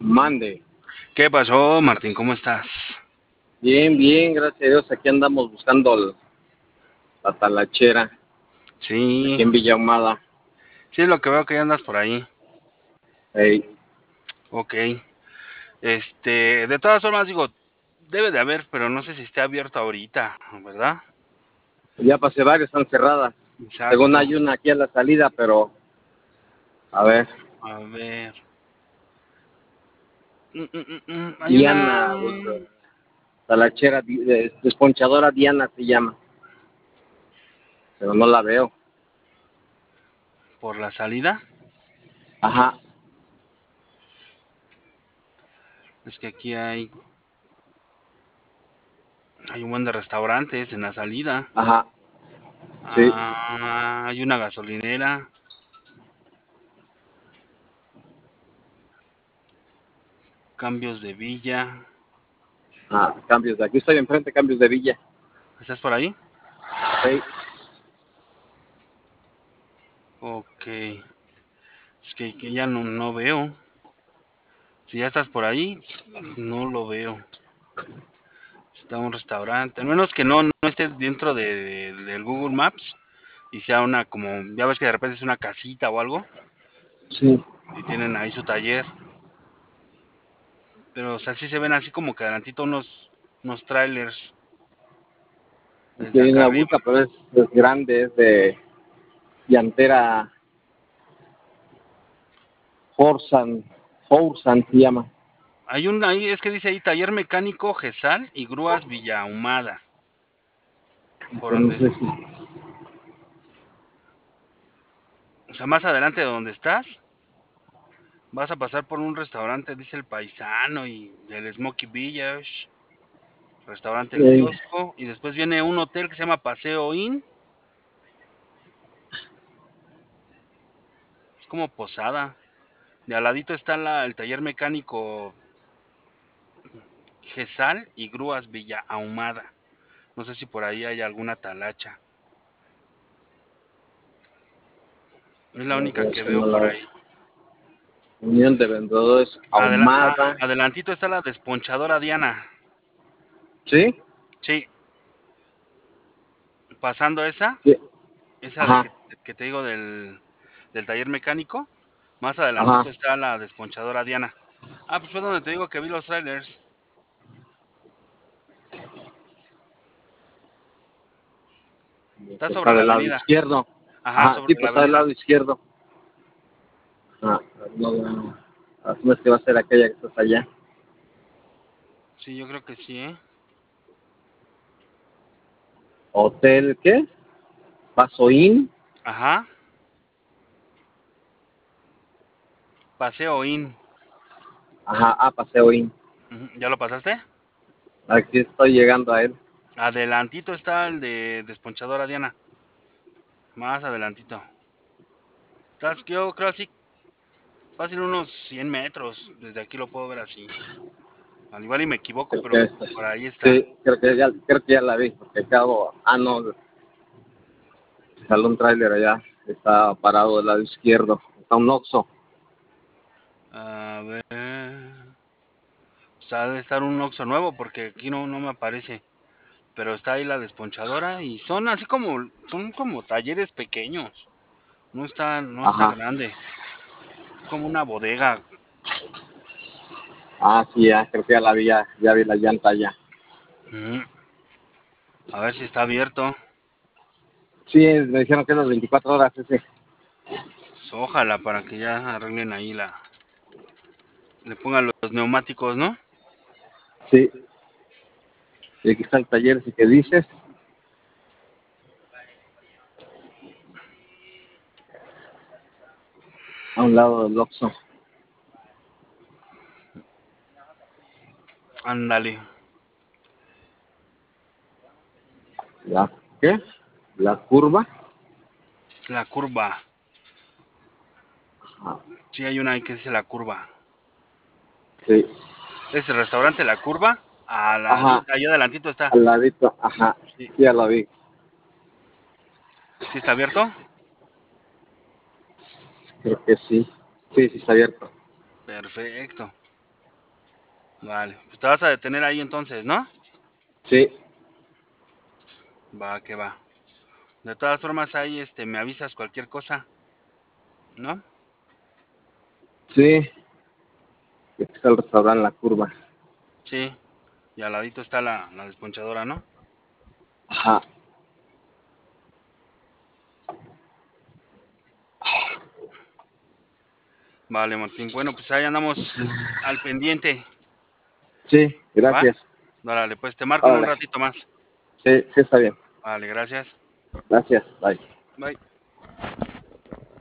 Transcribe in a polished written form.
Mande. ¿Qué pasó, Martín? ¿Cómo estás? Bien, bien, gracias a Dios. Aquí andamos buscando la talachera, aquí Sí, en Villa Ahumada. sí es lo que veo que ya andas por ahí. Ey, Ok. De todas formas, digo, debe de haber, pero no sé si esté abierto ahorita, ¿verdad? ya pasé varias, están cerradas. Según Exacto. hay una aquí a la salida, pero a ver. A ver. Hay Diana, una talachera, desponchadora Diana se llama, pero no la veo. por la salida. Ajá, Es que aquí hay un buen de restaurantes en la salida. ajá, sí. Hay una gasolinera, cambios de villa. Ah, cambios de aquí estoy enfrente, cambios de Villa. ¿Estás por ahí? Ey, Ok. Es que ya no veo. Si ya estás por ahí, no lo veo. Está un restaurante. Al menos que no estés dentro del Google Maps y sea una como, ya ves que de repente es una casita o algo sí. y tienen ahí su taller. Pero, o sea, sí se ven así como que adelantito unos trailers Aquí desde hay acá una arriba. bulta, pero es grande, es de llantera Forsan, Forsan se llama. Ahí es que dice ahí taller mecánico Gesal y grúas Villahumada. Por Pero no donde, sé si. o sea, más adelante de donde estás, vas a pasar por un restaurante, dice el paisano y el Smoky Village. Restaurante El eh, Kiosco, y después viene un hotel que se llama Paseo Inn, es como posada. De al ladito está el taller mecánico Gesal y grúas Villa Ahumada. No sé si por ahí hay alguna talacha. Es la única es que que veo no por la ahí. Unión de Vendedores Ahumada. Adelantito está la desponchadora Diana. ¿Sí? Sí, pasando Sí. esa de Ajá, que te digo del taller mecánico, más ajá. adelantito está la desponchadora Diana. Ah, pues fue donde te digo que vi los trailers. Está Pues sobre está la del lado avenida. izquierdo. Ajá, Ajá, sobre sí, la pues está del avenida. lado izquierdo. Ah, no, no. Asumes que va a ser aquella que está allá. Sí, yo creo que sí, ¿eh? Hotel, ¿qué? Pasoín. Ajá, Paseo Inn. Ajá, Paseo Inn. Ujú, ¿ya lo pasaste? Aquí estoy llegando a él. Adelantito está el de Desponchadora Diana. Más adelantito. Yo creo así, fácil unos 100 metros. Desde aquí lo puedo ver así. Al igual y me equivoco, Creo pero que es. por ahí está. Sí, creo que ya la vi. Porque acabo. Ah, no. Sale un tráiler allá. Está parado del lado izquierdo. Está un Oxxo. A ver. O sea, debe estar un Oxxo nuevo porque aquí no me aparece. Pero está ahí la desponchadora y son así son como talleres pequeños. No está Ajá. grande. Es como una bodega. Ah, sí, ya, creo que ya la vi, ya vi la llanta ya. Ujú. A ver si está abierto. Sí, me dijeron que es las 24 horas ese. Pues, ojalá para que ya arreglen ahí le pongan los neumáticos, ¿no? Sí, y aquí está el taller, ese que dices, a un lado del Oxxo. Ándale. ¿La qué? La curva. La curva. Ajá, Sí, hay una ahí que dice la curva. sí, Es el restaurante La Curva. ajá, Allá adelantito está. al ladito, ajá, Sí. sí, ya la vi. ¿Sí está abierto? Creo que sí, sí, sí está abierto. Perfecto. Vale, pues te vas a detener ahí entonces, ¿no? Sí, Va, que va. De todas formas, ahí me avisas cualquier cosa, ¿no? sí. Aquí está el restaurante La Curva. Sí, y al ladito está la desponchadora, ¿no? Ajá. Vale, Martín. Bueno, pues ahí andamos al pendiente, Sí, ¿va? gracias. Dale, pues te marco en un Órale. ratito más. Sí, sí está bien. Vale, gracias. Gracias. Bye. Bye.